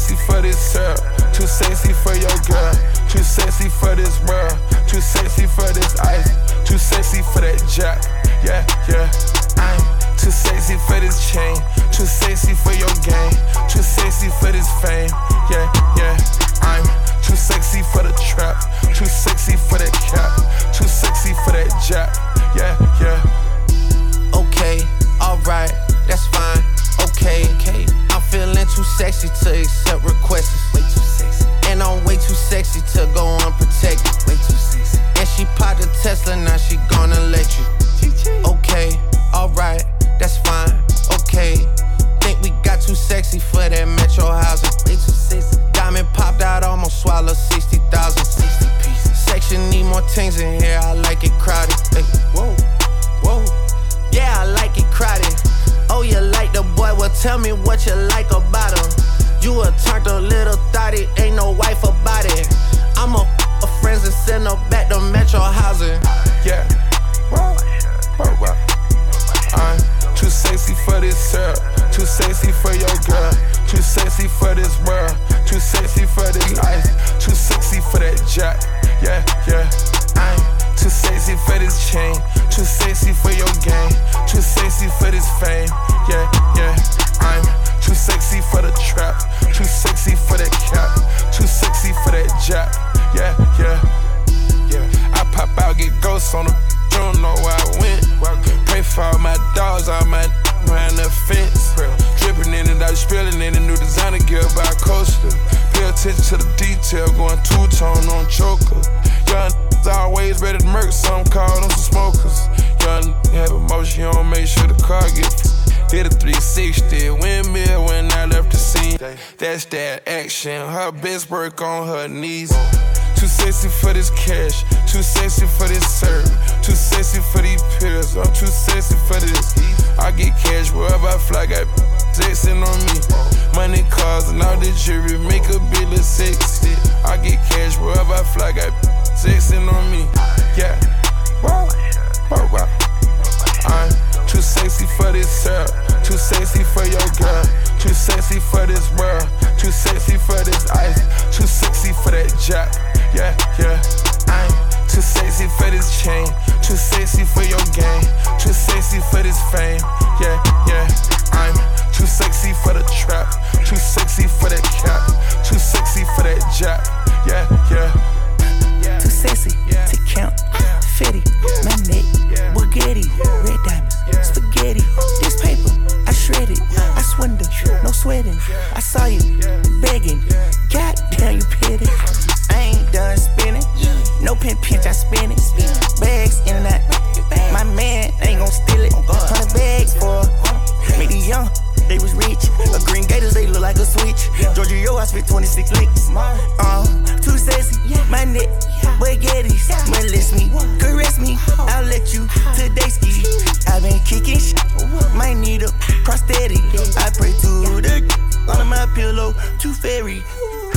sexy for this syrup, too sexy for your girl, too sexy for this world, too sexy for this ice, too sexy for that jack. Yeah, yeah. I'm too sexy for this chain, too sexy for your game, too sexy for this fame. Yeah, yeah. I'm too sexy for the trap, too sexy for that cap, too sexy for that jack. Yeah, yeah. Okay, alright, that's fine. Okay, I'm feeling too sexy to accept requests. Way too sexy. And I'm way too sexy to go unprotected. Way too sexy. And she popped a Tesla, now she gonna let you. Okay, alright, that's fine. Okay, think we got too sexy for that metro housing. Way too sexy. Diamond popped out, almost swallowed 60,000. 60 pieces. Section need more things in here, I like it crowded. Hey, whoa, whoa. Yeah, I like it crowded. Oh, you like the boy? Well, tell me what you like about him. You a turned a little thotty, ain't no wife about it. I'm a friends and send her back to metro housing. Yeah. I'm too sexy for this syrup, too sexy for your girl, too sexy for this world, too sexy for this ice, too sexy for that jack. Yeah, yeah. I'm too sexy for this chain, too sexy for your game, too sexy for this fame. Yeah, yeah. I'm too sexy for the trap, too sexy for that cap, too sexy for that jack. Yeah, yeah. Yeah. I pop out, get ghosts on them. Don't know where I went. Pray for all my dogs, all my behind the fence. Dripping in it, I spilling in a new designer gear by coaster. Pay attention to the detail, going two-tone on choker. Young always ready to murk, some call them some smokers. Young have emotion, you don't make sure the car gets. Hit a 360, windmill when I left the scene. That's that action, her best work on her knees. Too sexy for this cash, too sexy for this serve, too sexy for these pills, I'm too sexy for this. I get cash wherever I fly, got sexing on me. Money, cars, and all the jewelry, make a bill of sexy. I get cash wherever I fly, got sexing on me. Yeah, wow, wow, wow. I'm too sexy for this syrup, too sexy for your girl, too sexy for this world, too sexy for this ice, too sexy for that jack. Yeah, yeah. I'm too sexy for this chain, too sexy for your game, too sexy for this fame. Yeah, yeah. I'm too sexy for the trap, too sexy for that cap, too sexy for that jack. Yeah, yeah. Too sexy to count, Fetty, my neck, Bugatti, red diamonds, spaghetti. This paper, I shred it, I swindle, no sweating. I saw you begging, goddamn you petty. I ain't done spinning, no pinch, I spin it. Bags in and out, my man ain't gon' steal it. 100 bags for me, the young, they was rich. A green gators, they look like a switch. Giorgio, I spit 26 licks. Too sexy, my neck, baguettes. Molest me, caress me, I'll let you today ski. I been kicking shit, might need a prosthetic. I pray to the under my pillow, too fairy.